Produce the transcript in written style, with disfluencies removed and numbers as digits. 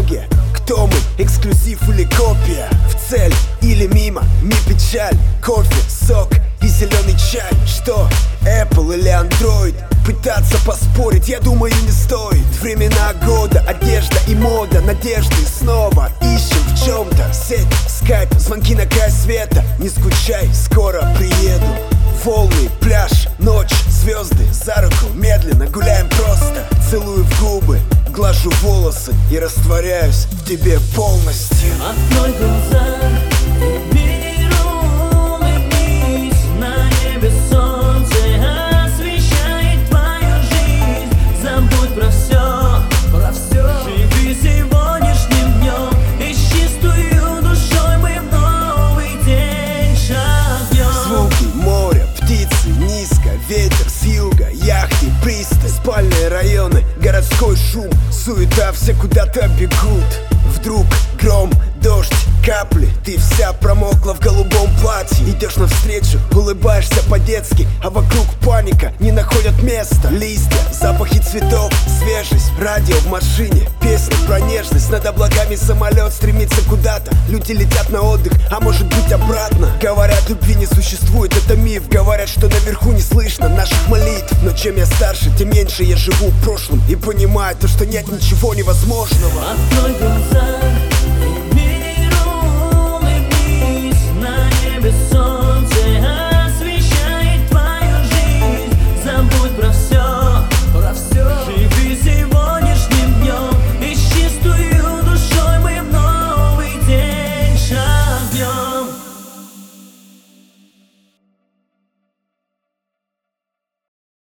дороге. Кто мы, эксклюзив или копия? В цель или мимо, ми печаль. Кофе, сок и зеленый чай. Что, Apple или Android? Пытаться поспорить, я думаю, не стоит. Времена года, одежда и мода, надежды снова ищем в чем-то. Сеть, скайп, звонки на край света. Не скучай, скоро приеду. Волны, пляж, ночь, звезды. За руку медленно гуляем просто. Целую в губы, глажу волосы и растворяюсь в тебе полностью. Открой глаза, и миру улыбнись. На небе солнце освещает твою жизнь. Забудь про все, живи сегодняшним днем. И с чистою душой мы в новый день шагнем. Звуки моря, птицы, низко, ветер с юга, яхты, пристань, спальные районы, городской шум, суета, все куда-то бегут. Вдруг гром, дождь, капли, ты вся промокла в голубом платье. Идешь навстречу, улыбаешься по-детски, а вокруг паника, не находят места. Листья, запахи цветов, свежесть, радио в машине, песни про нежность. Над облаками самолет стремится куда-то. Люди летят на отдых, а может быть обратно. Говорят, любви не существует, это миф. Говорят, что наверху не слышно наших молитв. Но чем я старше, тем меньше я живу в прошлом и понимаю то, что нет ничего невозможного. Открой глаза,